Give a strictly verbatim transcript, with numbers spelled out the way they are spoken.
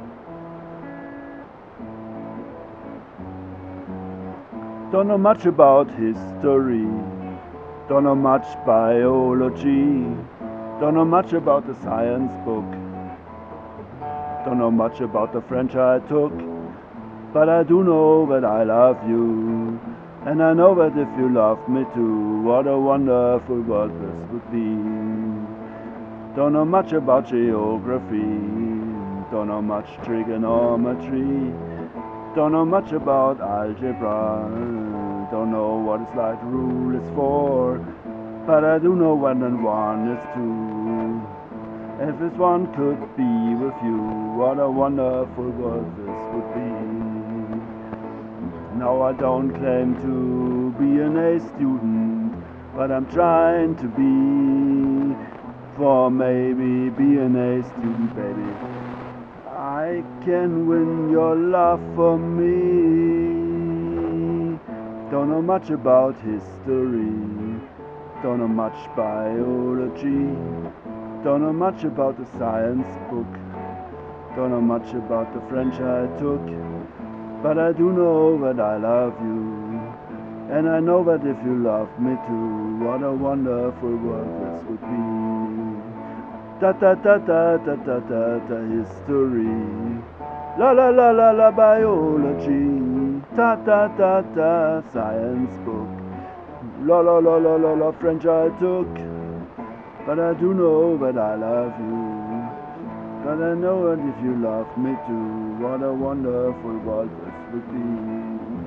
Don't know much about history, don't know much biology, don't know much about the science book, don't know much about the French I took, but I do know that I love you, and I know that if you love me too, what a wonderful world this would be. Don't know much about geography, don't know much trigonometry, don't know much about algebra, don't know what it's like rule is for, but I do know one and one is two. If this one could be with you, what a wonderful world this would be. Now I don't claim to be an A student, but I'm trying to be, for maybe be an A student, baby. I can win your love for me. Don't know much about history, don't know much biology, don't know much about the science book, don't know much about the French I took, but I do know that I love you, and I know that if you love me too, what a wonderful world this would be. Da da da da da da da da history, la la la la la biology, da da da da science book, la la la la la la French I took, but I do know that I love you, but I know that if you love me too, what a wonderful world this would be.